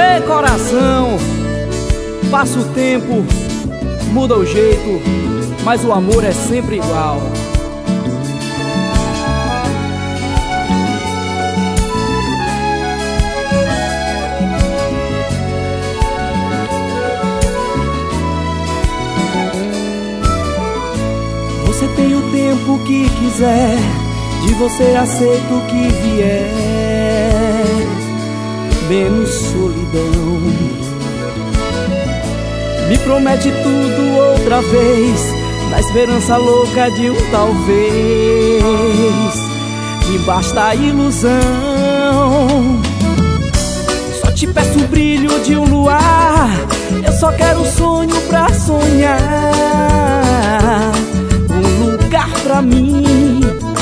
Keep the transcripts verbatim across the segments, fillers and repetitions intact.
Ei, coração, passa o tempo, muda o jeito, mas o amor é sempre igual. Você tem o tempo que quiser, de você aceito o que vier, menos solidão. Me promete tudo outra vez, na esperança louca de um talvez. Me basta a ilusão, só te peço o brilho de um luar. Eu só quero um sonho pra sonhar, um lugar pra mim.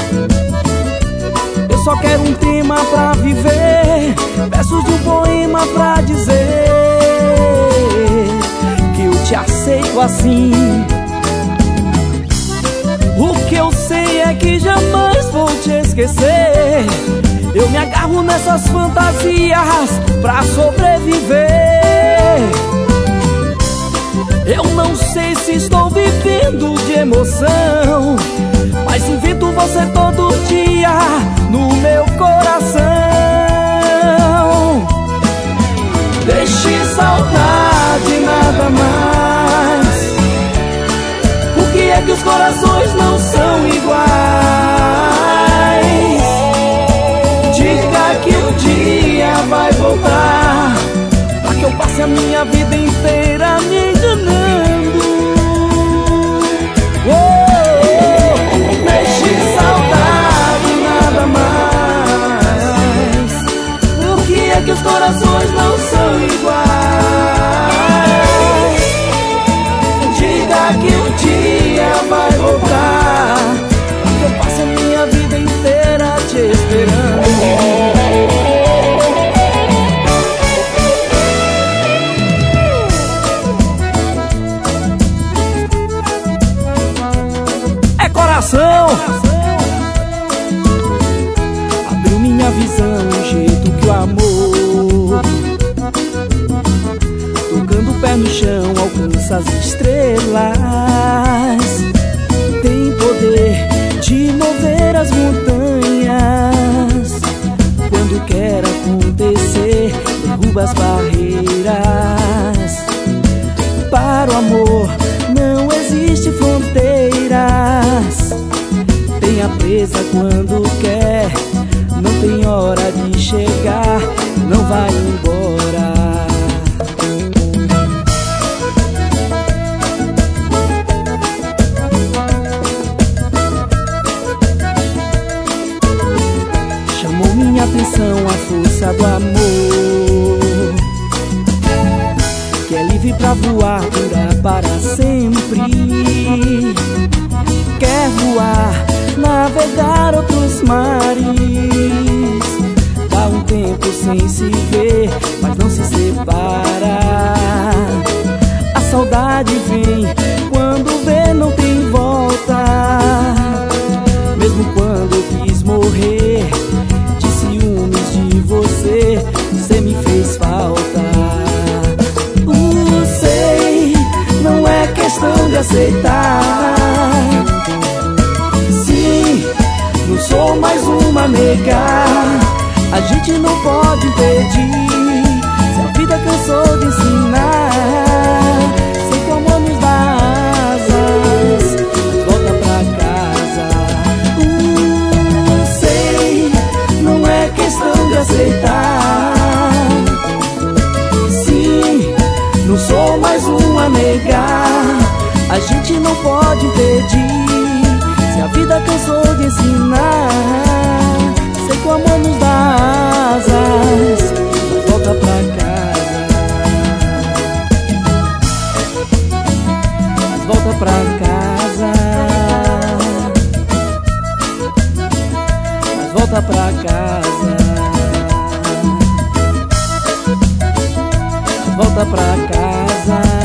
Eu só quero um tema pra viver, versos de um poema pra dizer que eu te aceito assim. O que eu sei é que jamais vou te esquecer. Eu me agarro nessas fantasias pra sobreviver. Eu não sei se estou vivendo de emoção, mas invento você todo dia no meu coração. Deixe saudade, nada mais. Por que é que os corações não são iguais? Diga que um dia vai voltar, pra que eu passe a minha vida inteira me enganando. Oh, deixe saudade, nada mais. Por que é que os corações não são iguais? Diga que um dia vai voltar, pra que eu passe a minha vida inteira te esperando. Abriu minha visão, o jeito que o amor, tocando o pé no chão, alcança as estrelas. Tem poder de mover as montanhas. Quando quer acontecer, derruba as barreiras. Para o amor não existe fronteiras. Tem a presa quando quer, não tem hora de chegar, não vai embora. Chamou minha atenção a força do amor, que é livre pra voar, durar para sempre. Quer voar, navegar outros mares. Dá um tempo sem se ver, mas não se separa. A saudade vem, quando vê não tem volta. Mesmo quando eu quis morrer de ciúmes de você, você me fez falta. Uh, sei, não é questão de aceitar. Não sou mais uma nega, a gente não pode impedir. Se a vida cansou de ensinar, sei que o amor nos dá asas, volta pra casa. Uh, sei, não é questão de aceitar. Sim, não sou mais uma nega, a gente não pode impedir. Se a vida cansou de ensinar, sei que o amor nos dá asas, mas volta pra casa. Mas volta pra casa. Mas volta pra casa. Mas volta pra casa.